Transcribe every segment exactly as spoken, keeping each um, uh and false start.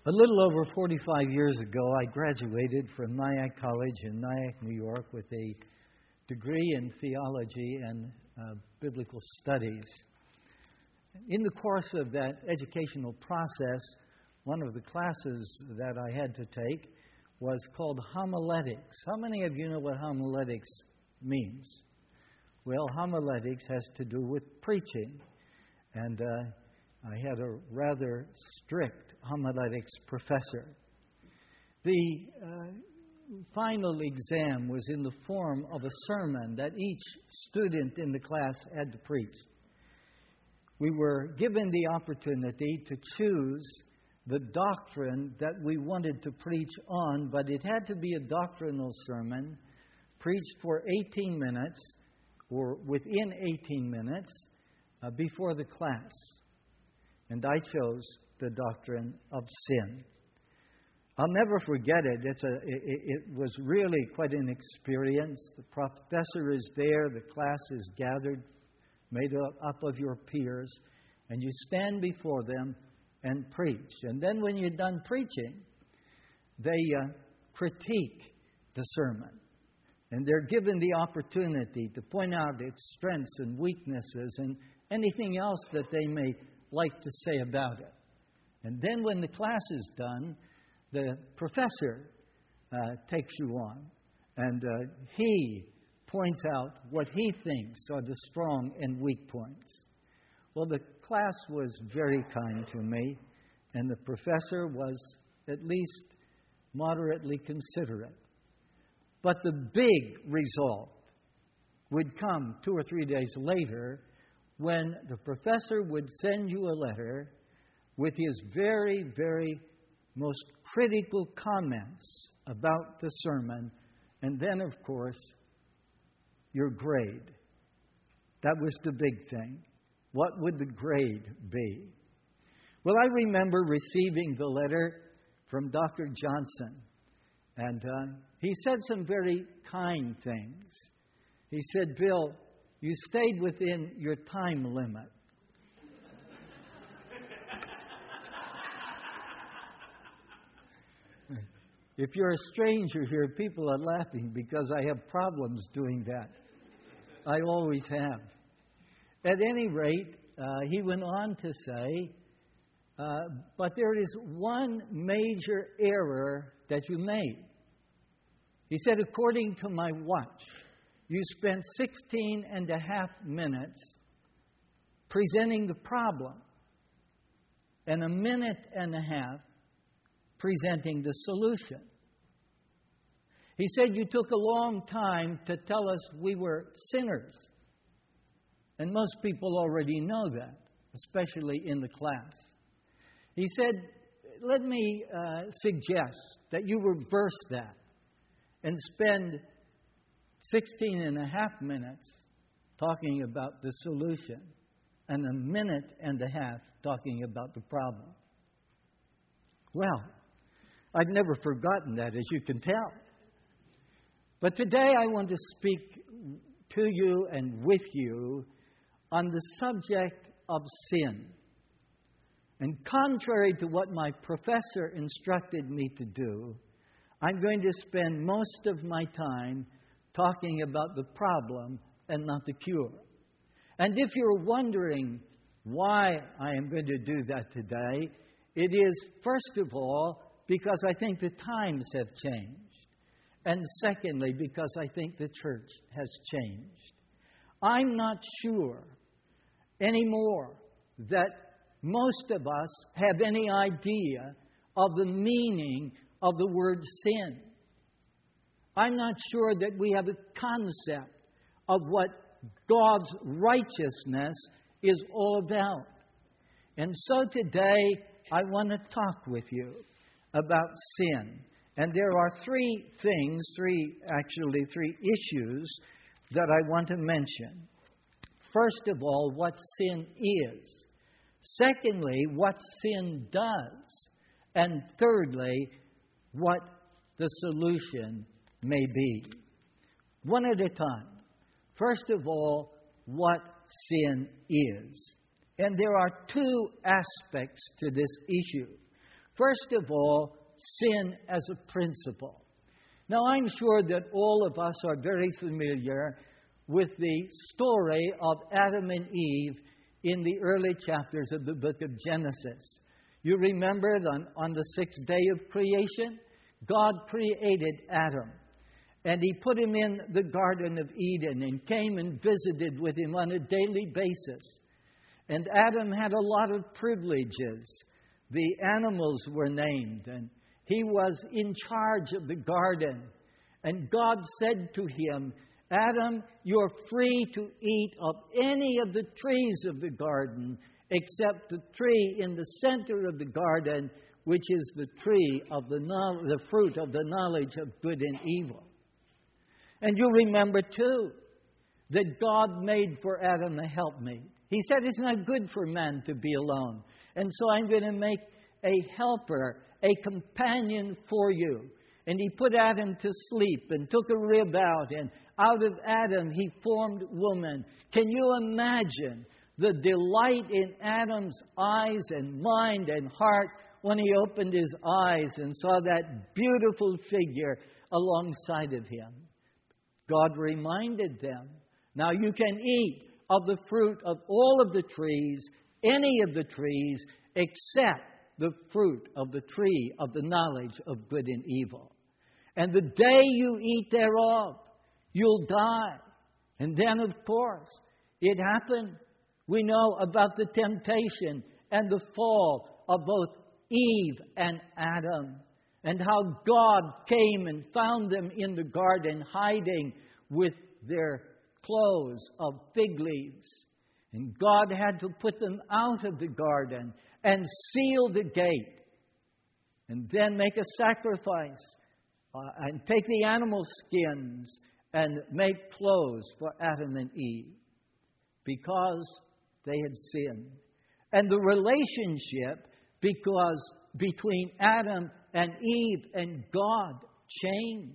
A little over forty-five years ago, I graduated from Nyack College in Nyack, New York, with a degree in theology and uh, biblical studies. In the course of that educational process, one of the classes that I had to take was called homiletics. How many of you know what homiletics means? Well, homiletics has to do with preaching. And uh, I had a rather strict homiletics professor. The uh, final exam was in the form of a sermon that each student in the class had to preach. We were given the opportunity to choose the doctrine that we wanted to preach on, but it had to be a doctrinal sermon preached for eighteen minutes or within eighteen minutes uh, before the class. And I chose the doctrine of sin. I'll never forget it. It's a, it, it was really quite an experience. The professor is there, the class is gathered, made up of your peers, and you stand before them and preach. And then when you're done preaching, they uh, critique the sermon. And they're given the opportunity to point out its strengths and weaknesses and anything else that they may like to say about it. And then when the class is done, the professor uh, takes you on, and uh, he points out what he thinks are the strong and weak points. Well, the class was very kind to me, and the professor was at least moderately considerate. But the big result would come two or three days later when the professor would send you a letter with his very, very most critical comments about the sermon, and then, of course, your grade. That was the big thing. What would the grade be? Well, I remember receiving the letter from Doctor Johnson, and uh, he said some very kind things. He said, "Bill, you stayed within your time limit." If you're a stranger here, people are laughing because I have problems doing that. I always have. At any rate, uh, he went on to say, uh, but there is one major error that you made. He said, according to my watch, you spent sixteen and a half minutes presenting the problem and a minute and a half presenting the solution. He said you took a long time to tell us we were sinners. And most people already know that, especially in the class. He said, let me uh, suggest that you reverse that and spend sixteen and a half minutes talking about the solution and a minute and a half talking about the problem. Well, I've never forgotten that, as you can tell. But today I want to speak to you and with you on the subject of sin. And contrary to what my professor instructed me to do, I'm going to spend most of my time talking about the problem and not the cure. And if you're wondering why I am going to do that today, it is, first of all, because I think the times have changed. And secondly, because I think the church has changed. I'm not sure anymore that most of us have any idea of the meaning of the word sin. I'm not sure that we have a concept of what God's righteousness is all about. And so today, I want to talk with you about sin. And there are three things, three, actually three issues that I want to mention. First of all, what sin is. Secondly, what sin does. And thirdly, what the solution may be. One at a time. First of all, what sin is. And there are two aspects to this issue. First of all, sin as a principle. Now, I'm sure that all of us are very familiar with the story of Adam and Eve in the early chapters of the book of Genesis. You remember on, on the sixth day of creation, God created Adam. And He put him in the Garden of Eden and came and visited with him on a daily basis. And Adam had a lot of privileges. The animals were named, and he was in charge of the garden. And God said to him, Adam, you're free to eat of any of the trees of the garden, except the tree in the center of the garden, which is the tree of the, the fruit of the knowledge of good and evil. And you remember, too, that God made for Adam a helpmate. He said it's not good for man to be alone. And so I'm going to make a helper, a companion for you. And He put Adam to sleep and took a rib out. And out of Adam He formed woman. Can you imagine the delight in Adam's eyes and mind and heart when he opened his eyes and saw that beautiful figure alongside of him? God reminded them, now you can eat of the fruit of all of the trees, any of the trees, except the fruit of the tree of the knowledge of good and evil. And the day you eat thereof, you'll die. And then, of course, it happened. We know about the temptation and the fall of both Eve and Adam, and how God came and found them in the garden hiding with their clothes of fig leaves. And God had to put them out of the garden and seal the gate, and then make a sacrifice uh, and take the animal skins and make clothes for Adam and Eve, because they had sinned. And the relationship because between Adam and Eve and God changed.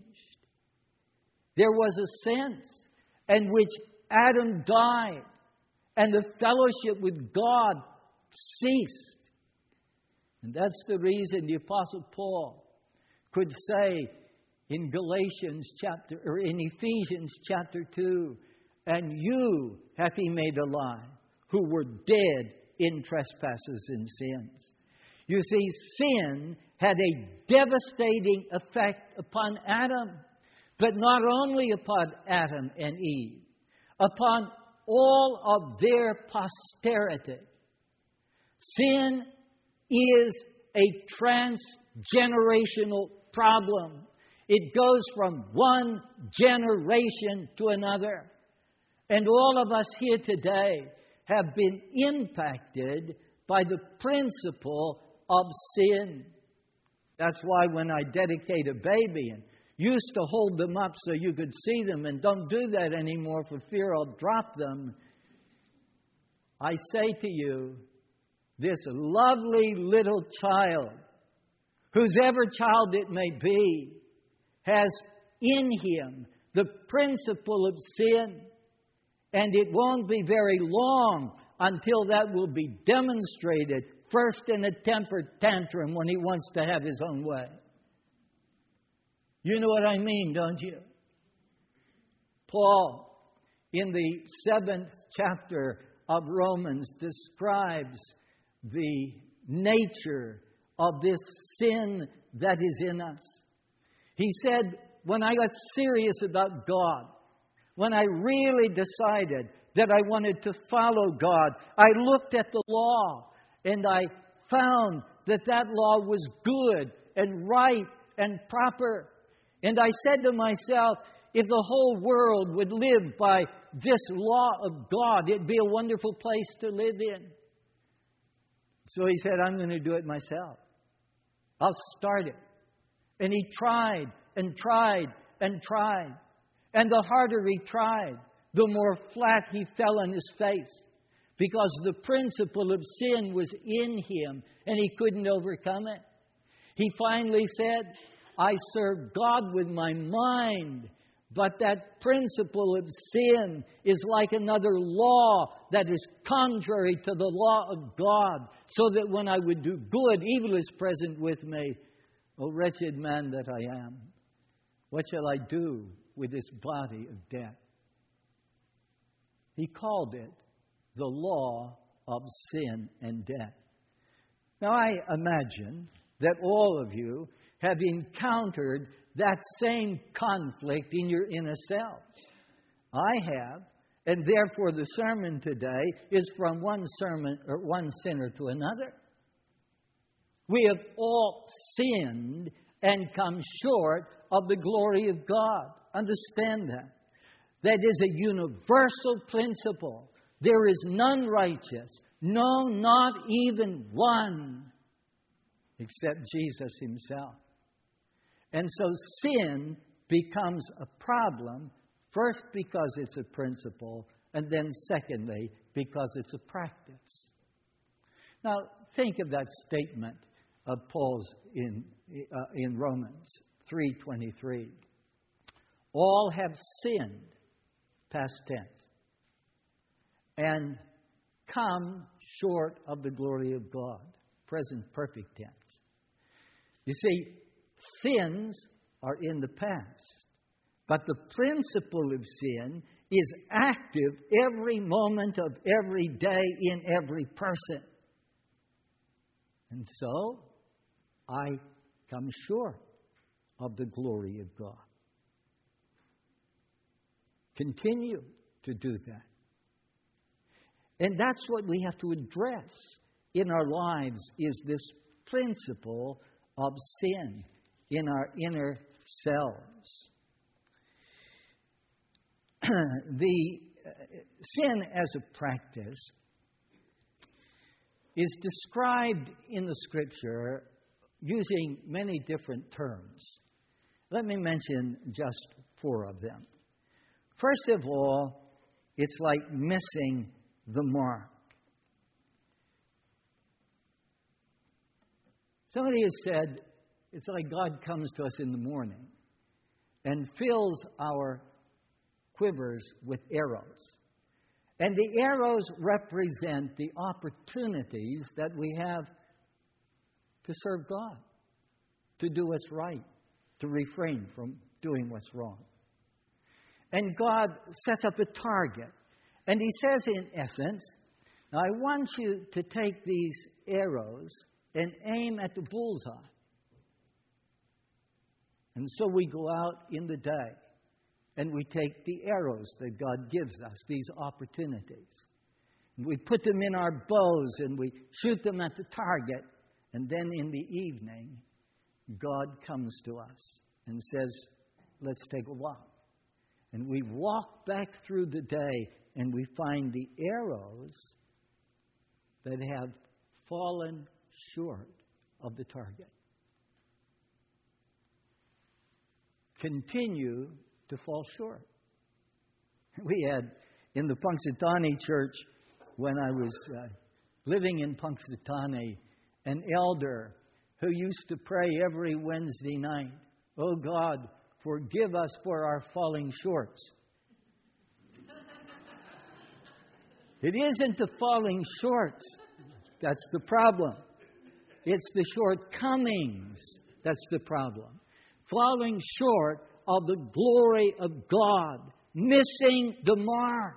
There was a sense in which Adam died and the fellowship with God ceased. And that's the reason the Apostle Paul could say in Galatians chapter, or in Ephesians chapter two, and you hath He made alive, who were dead in trespasses and sins. You see, sin had a devastating effect upon Adam, but not only upon Adam and Eve, upon all of their posterity. Sin is a transgenerational problem. It goes from one generation to another. And all of us here today have been impacted by the principle of sin. That's why when I dedicate a baby and used to hold them up so you could see them, and don't do that anymore for fear I'll drop them, I say to you, this lovely little child, whosever child it may be, has in him the principle of sin. And it won't be very long until that will be demonstrated, first in a temper tantrum when he wants to have his own way. You know what I mean, don't you? Paul, in the seventh chapter of Romans, describes the nature of this sin that is in us. He said, when I got serious about God, when I really decided that I wanted to follow God, I looked at the law and I found that that law was good and right and proper. And I said to myself, if the whole world would live by this law of God, it'd be a wonderful place to live in. So he said, I'm going to do it myself. I'll start it. And he tried and tried and tried. And the harder he tried, the more flat he fell on his face. Because the principle of sin was in him and he couldn't overcome it. He finally said, I serve God with my mind, But that principle of sin is like another law that is contrary to the law of God, so that when I would do good, evil is present with me. O wretched man that I am, what shall I do with this body of death? He called it the law of sin and death. Now I imagine that all of you have encountered that same conflict in your inner selves. I have, and therefore the sermon today is from one sermon or one sinner to another. We have all sinned and come short of the glory of God. Understand that. That is a universal principle. There is none righteous, no, not even one, except Jesus himself. And so sin becomes a problem, first because it's a principle, and then secondly, because it's a practice. Now, think of that statement of Paul's in, uh, in Romans three twenty-three. All have sinned, past tense, and come short of the glory of God, present perfect tense. You see, sins are in the past, but the principle of sin is active every moment of every day in every person. And so, I come short of the glory of God. Continue to do that. And that's what we have to address in our lives, is this principle of sin in our inner selves. The uh, sin as a practice is described in the Scripture using many different terms. Let me mention just four of them. First of all, it's like missing the mark. Somebody has said, it's like God comes to us in the morning and fills our quivers with arrows. And the arrows represent the opportunities that we have to serve God, to do what's right, to refrain from doing what's wrong. And God sets up a target. And He says, in essence, now I want you to take these arrows and aim at the bullseye. And so we go out in the day and we take the arrows that God gives us, these opportunities. And we put them in our bows and we shoot them at the target. And then in the evening, God comes to us and says, let's take a walk. And we walk back through the day and we find the arrows that have fallen short of the target. Continue to fall short. We had in the Punxsutawney Church, when I was uh, living in Punxsutawney, an elder who used to pray every Wednesday night, "Oh God, forgive us for our falling shorts." It isn't the falling shorts that's the problem. It's the shortcomings that's the problem. Falling short of the glory of God. Missing the mark.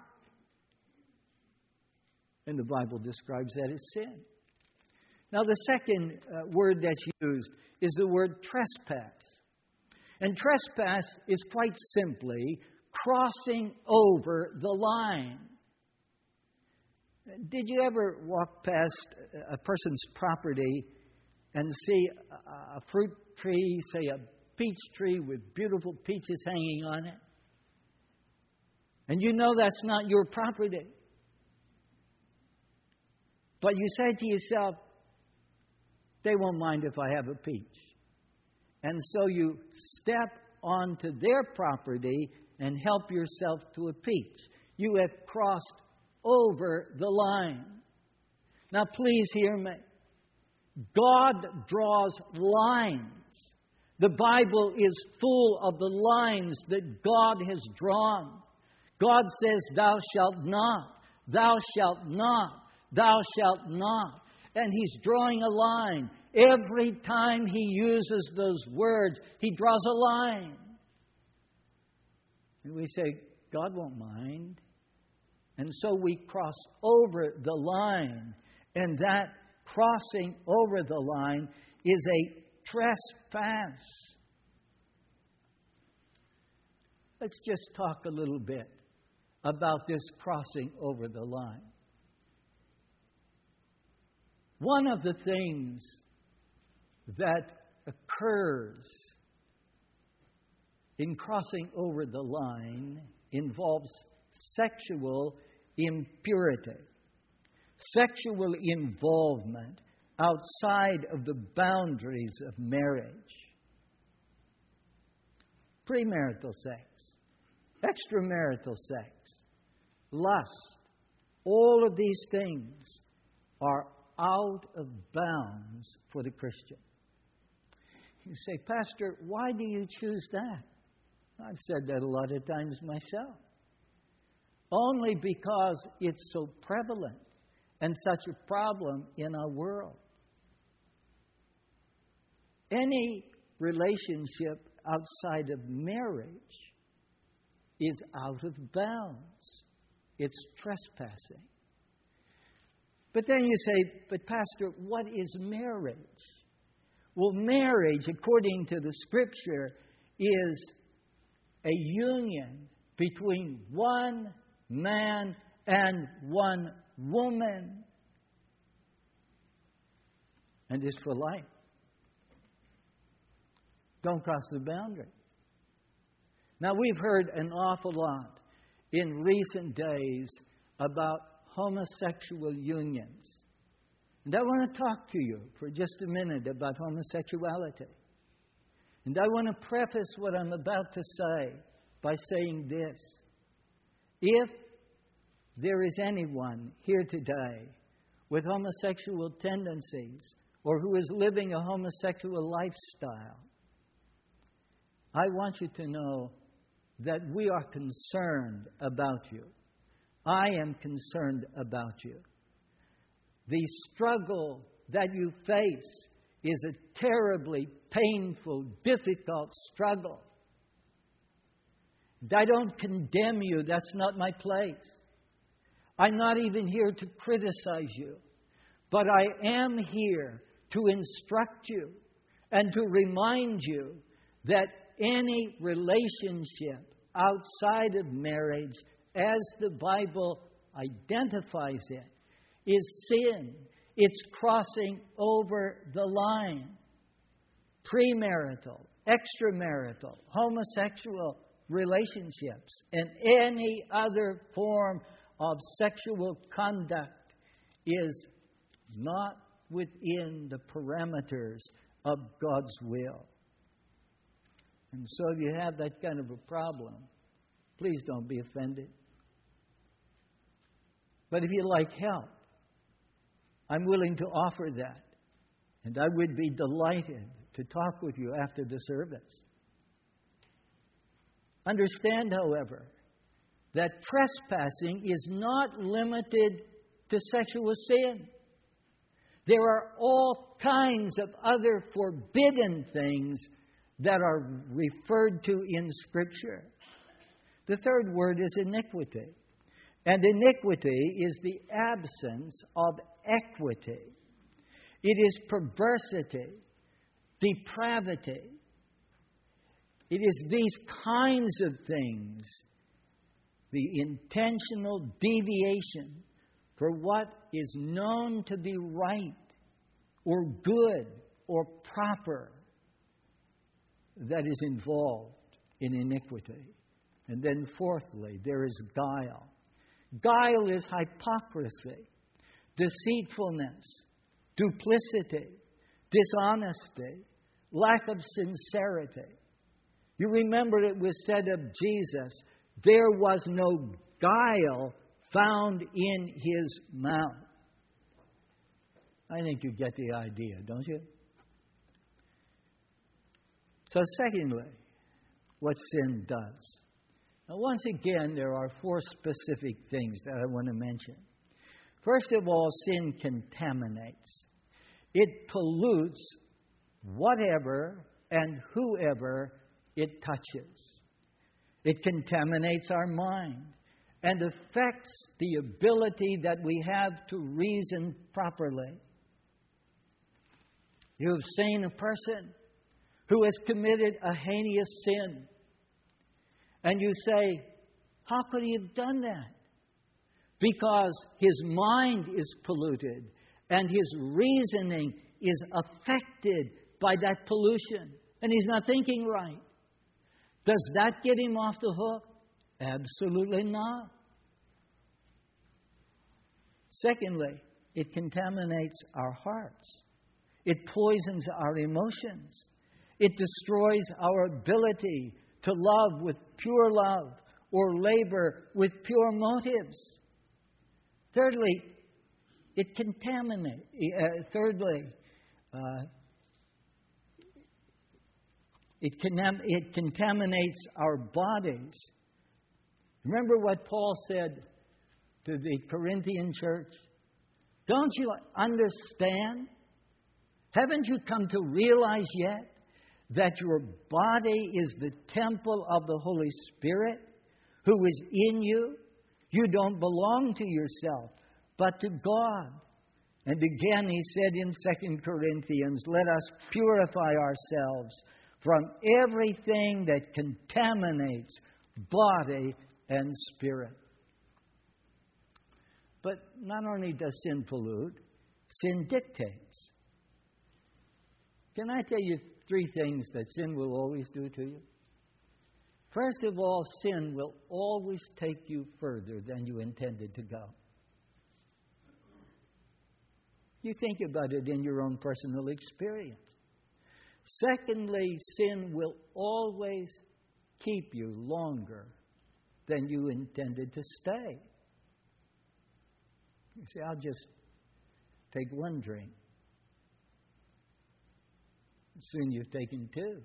And the Bible describes that as sin. Now the second uh, word that's used is the word trespass. And trespass is quite simply crossing over the line. Did you ever walk past a person's property and see a fruit tree, say a peach tree with beautiful peaches hanging on it? And you know that's not your property. But you say to yourself, they won't mind if I have a peach. And so you step onto their property and help yourself to a peach. You have crossed over the line. Now please hear me. God draws lines. The Bible is full of the lines that God has drawn. God says, thou shalt not, thou shalt not, thou shalt not. And He's drawing a line. Every time He uses those words, He draws a line. And we say, God won't mind. And so we cross over the line. And that crossing over the line is a trespass. Let's just talk a little bit about this crossing over the line. One of the things that occurs in crossing over the line involves sexual impurity, sexual involvement outside of the boundaries of marriage. Premarital sex, extramarital sex, lust, all of these things are out of bounds for the Christian. You say, Pastor, why do you choose that? I've said that a lot of times myself. Only because it's so prevalent and such a problem in our world. Any relationship outside of marriage is out of bounds. It's trespassing. But then you say, but Pastor, what is marriage? Well, marriage, according to the Scripture, is a union between one man and one woman. And it's for life. Don't cross the boundary. Now, we've heard an awful lot in recent days about homosexual unions. And I want to talk to you for just a minute about homosexuality. And I want to preface what I'm about to say by saying this. If there is anyone here today with homosexual tendencies or who is living a homosexual lifestyle, I want you to know that we are concerned about you. I am concerned about you. The struggle that you face is a terribly painful, difficult struggle. I don't condemn you. That's not my place. I'm not even here to criticize you. But I am here to instruct you and to remind you that any relationship outside of marriage, as the Bible identifies it, is sin. It's crossing over the line. Premarital, extramarital, homosexual relationships, and any other form of sexual conduct is not within the parameters of God's will. And so if you have that kind of a problem, please don't be offended. But if you'd like help, I'm willing to offer that. And I would be delighted to talk with you after the service. Understand, however, that trespassing is not limited to sexual sin. There are all kinds of other forbidden things that are referred to in Scripture. The third word is iniquity. And iniquity is the absence of equity. It is perversity, depravity. It is these kinds of things, the intentional deviation for what is known to be right or good or proper, that is involved in iniquity. And then fourthly, there is guile. Guile is hypocrisy, deceitfulness, duplicity, dishonesty, lack of sincerity. You remember it was said of Jesus, there was no guile found in His mouth. I think you get the idea, don't you? So secondly, what sin does. Now once again, there are four specific things that I want to mention. First of all, sin contaminates. It pollutes whatever and whoever it touches. It contaminates our mind and affects the ability that we have to reason properly. You have seen a person who has committed a heinous sin, and you say, how could he have done that? Because his mind is polluted and his reasoning is affected by that pollution, and he's not thinking right. Does that get him off the hook? Absolutely not. Secondly, it contaminates our hearts. It poisons our emotions. It destroys our ability to love with pure love or labor with pure motives. Thirdly, it contaminates. Uh, thirdly, uh, it, con- it contaminates our bodies. Remember what Paul said to the Corinthian church? Don't you understand? Haven't you come to realize yet that your body is the temple of the Holy Spirit who is in you? You don't belong to yourself, but to God. And again, he said in Second Corinthians, let us purify ourselves from everything that contaminates body and spirit. But not only does sin pollute, sin dictates. Can I tell you three things that sin will always do to you? First of all, sin will always take you further than you intended to go. You think about it in your own personal experience. Secondly, sin will always keep you longer than you intended to stay. You say, I'll just take one drink. Soon you've taken two.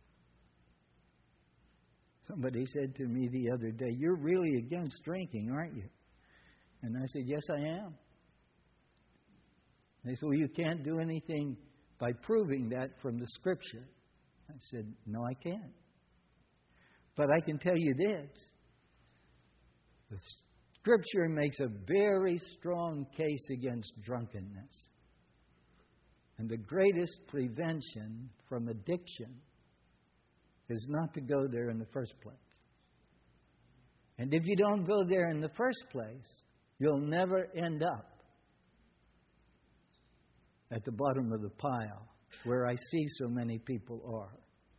Somebody said to me the other day, you're really against drinking, aren't you? And I said, yes, I am. They said, well, you can't do anything by proving that from the Scripture. I said, no, I can't. But I can tell you this. The Scripture makes a very strong case against drunkenness. And the greatest prevention from addiction is not to go there in the first place. And if you don't go there in the first place, you'll never end up at the bottom of the pile where I see so many people are.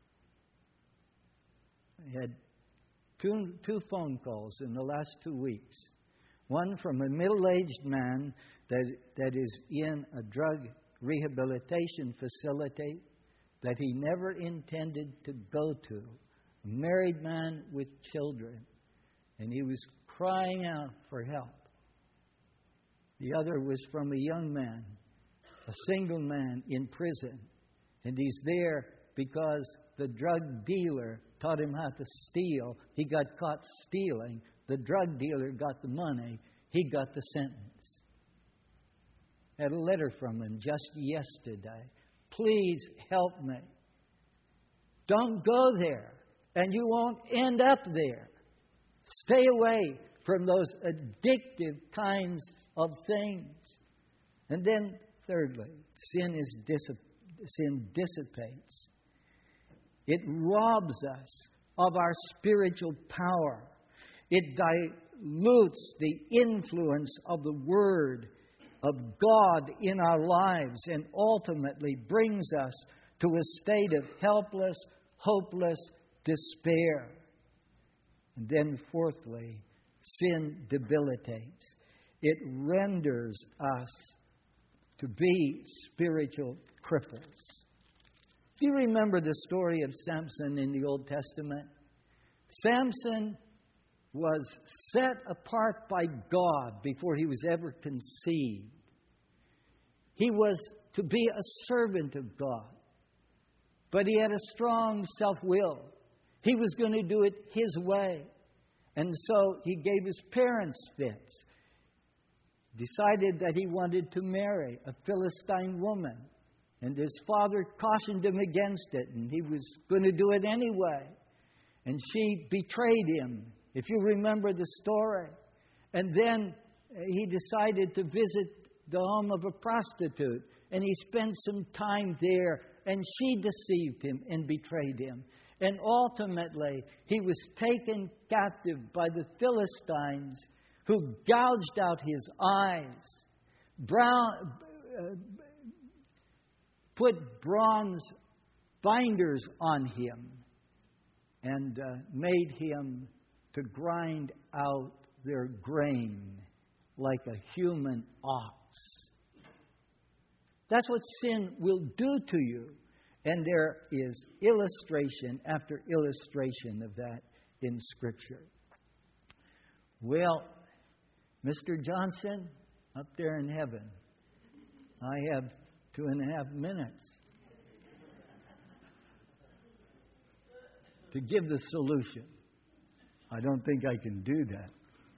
I had two, two phone calls in the last two weeks. One from a middle-aged man that, that is in a drug rehabilitation facility that he never intended to go to. A married man with children. And he was crying out for help. The other was from a young man, a single man in prison. And he's there because the drug dealer taught him how to steal. He got caught stealing. The drug dealer got the money. He got the sentence. I had a letter from him just yesterday. Please help me. Don't go there, and you won't end up there. Stay away from those addictive kinds of things. And then, thirdly, sin is dissip- sin dissipates. It robs us of our spiritual power. It dilutes the influence of the Word of God in our lives and ultimately brings us to a state of helpless, hopeless despair. And then fourthly, sin debilitates. It renders us to be spiritual cripples. Do you remember the story of Samson in the Old Testament? Samson was set apart by God before he was ever conceived. He was to be a servant of God. But he had a strong self-will. He was going to do it his way. And so he gave his parents fits. Decided that he wanted to marry a Philistine woman. And his father cautioned him against it. And he was going to do it anyway. And she betrayed him, if you remember the story. And then he decided to visit the home of a prostitute. And he spent some time there. And she deceived him and betrayed him. And ultimately, he was taken captive by the Philistines, who gouged out his eyes, brown, uh, put bronze binders on him, and uh, made him to grind out their grain like a human ox. That's what sin will do to you. And there is illustration after illustration of that in Scripture. Well, Mister Johnson, up there in heaven, I have two and a half minutes to give the solution. I don't think I can do that.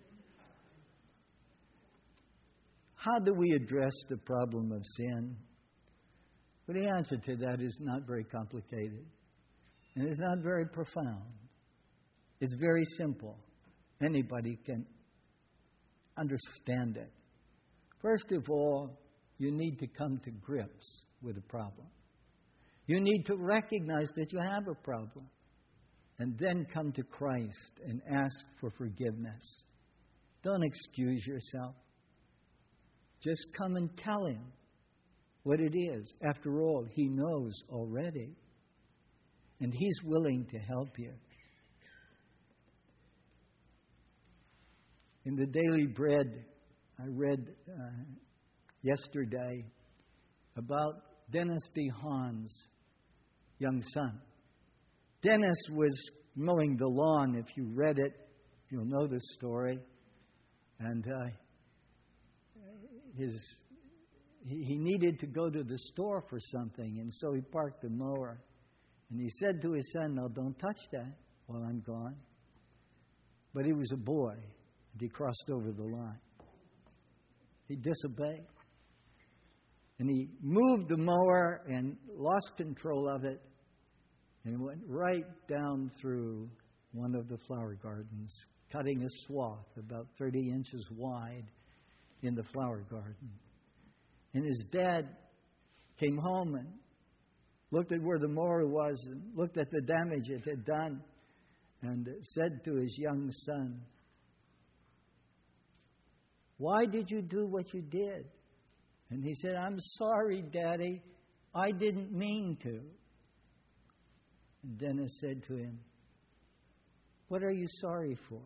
How do we address the problem of sin? Well, the answer to that is not very complicated. And it's not very profound. It's very simple. Anybody can understand it. First of all, you need to come to grips with the problem. You need to recognize that you have a problem. And then come to Christ and ask for forgiveness. Don't excuse yourself. Just come and tell Him what it is. After all, He knows already. And He's willing to help you. In the Daily Bread, I read uh, yesterday about Dennis DeHaan's young son. Dennis was mowing the lawn. If you read it, you'll know the story. And uh, his he, he needed to go to the store for something, and so he parked the mower. And he said to his son, "No, don't touch that while I'm gone." But he was a boy, and he crossed over the line. He disobeyed. And he moved the mower and lost control of it, and went right down through one of the flower gardens, cutting a swath about thirty inches wide in the flower garden. And his dad came home and looked at where the mower was and looked at the damage it had done and said to his young son, "Why did you do what you did?" And he said, "I'm sorry, Daddy. I didn't mean to." And Dennis said to him, "What are you sorry for?"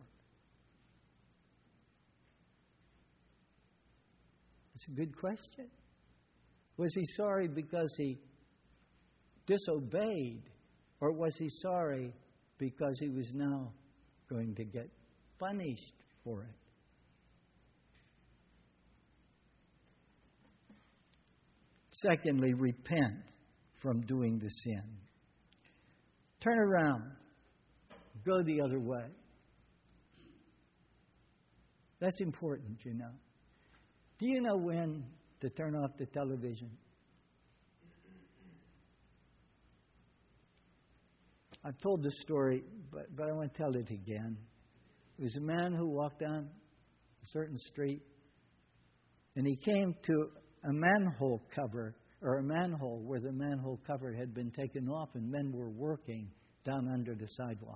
It's a good question. Was he sorry because he disobeyed, or was he sorry because he was now going to get punished for it? Secondly, repent from doing the sin. Turn around. Go the other way. That's important, you know. Do you know when to turn off the television? I've told this story, but, but I want to tell it again. There was a man who walked down a certain street, and he came to a manhole cover, or a manhole where the manhole cover had been taken off, and men were working down under the sidewalk.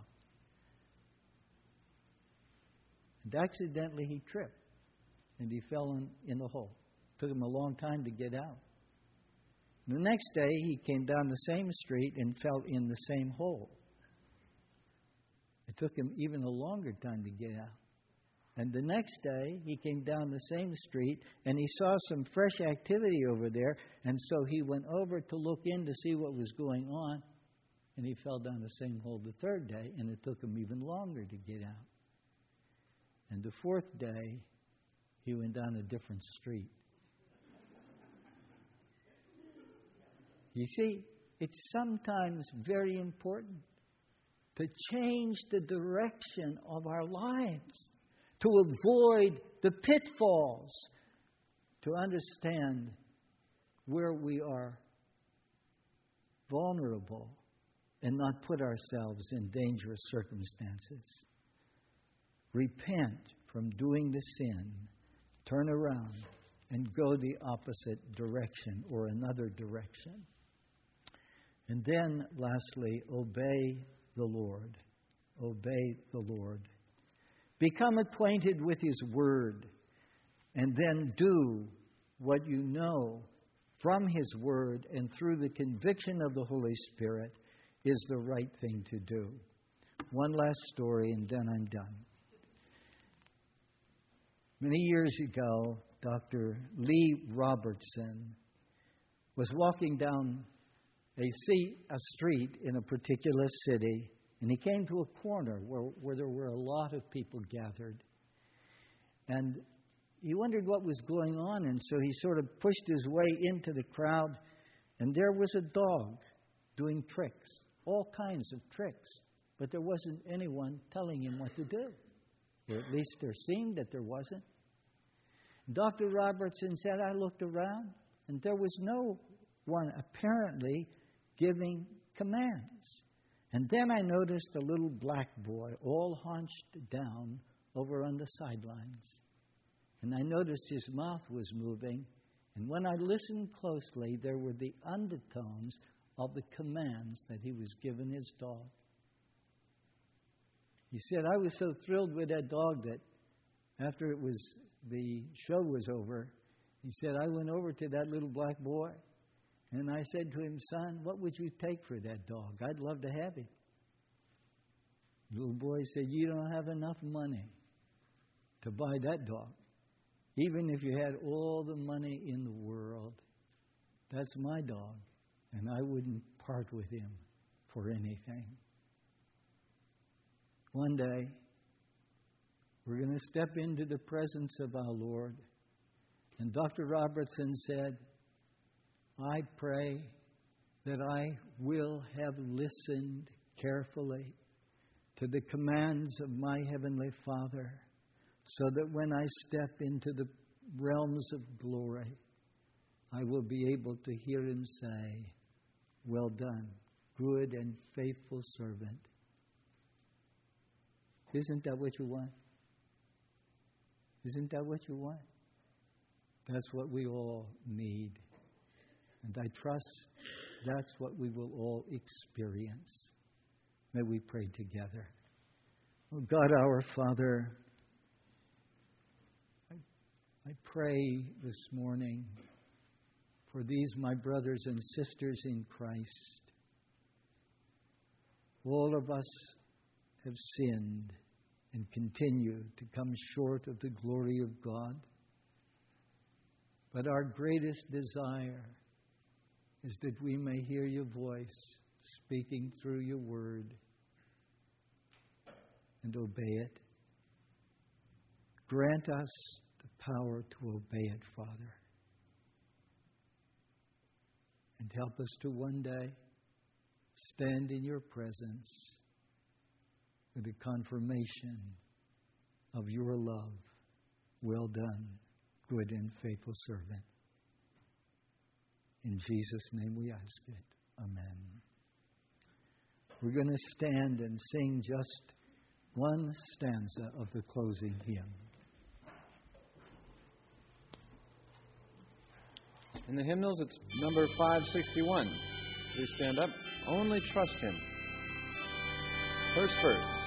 And accidentally he tripped, and he fell in, in the hole. It took him a long time to get out. The next day he came down the same street and fell in the same hole. It took him even a longer time to get out. And the next day, he came down the same street, and he saw some fresh activity over there, and so he went over to look in to see what was going on, and he fell down the same hole the third day, and it took him even longer to get out. And the fourth day, he went down a different street. You see, it's sometimes very important to change the direction of our lives, to avoid the pitfalls, to understand where we are vulnerable and not put ourselves in dangerous circumstances. Repent from doing the sin, turn around, and go the opposite direction or another direction. And then, lastly, obey the Lord. Obey the Lord. Become acquainted with His Word, and then do what you know from His Word and through the conviction of the Holy Spirit is the right thing to do. One last story, and then I'm done. Many years ago, Doctor Lee Robertson was walking down a, sea, a street in a particular city, and he came to a corner where, where there were a lot of people gathered. And he wondered what was going on, and so he sort of pushed his way into the crowd, and there was a dog doing tricks, all kinds of tricks, but there wasn't anyone telling him what to do. Or at least there seemed that there wasn't. Doctor Robertson said, I looked around, and there was no one apparently giving commands. And then I noticed a little black boy all hunched down over on the sidelines. And I noticed his mouth was moving. And when I listened closely, there were the undertones of the commands that he was giving his dog. He said, I was so thrilled with that dog that after it was the show was over, he said, I went over to that little black boy and I said to him, son, what would you take for that dog? I'd love to have him. The little boy said, you don't have enough money to buy that dog. Even if you had all the money in the world, that's my dog, and I wouldn't part with him for anything. One day, we're going to step into the presence of our Lord. And Doctor Robertson said, I pray that I will have listened carefully to the commands of my Heavenly Father, so that when I step into the realms of glory, I will be able to hear Him say, well done, good and faithful servant. Isn't that what you want? Isn't that what you want? That's what we all need. And I trust that's what we will all experience. May we pray together. Oh God, our Father, I, I pray this morning for these my brothers and sisters in Christ. All of us have sinned and continue to come short of the glory of God. But our greatest desire is that we may hear your voice speaking through your word and obey it. Grant us the power to obey it, Father. And help us to one day stand in your presence with the confirmation of your love. Well done, good and faithful servant. In Jesus' name we ask it. Amen. We're going to stand and sing just one stanza of the closing hymn. In the hymnals, it's number five sixty-one. Please stand up. Only trust Him. First verse.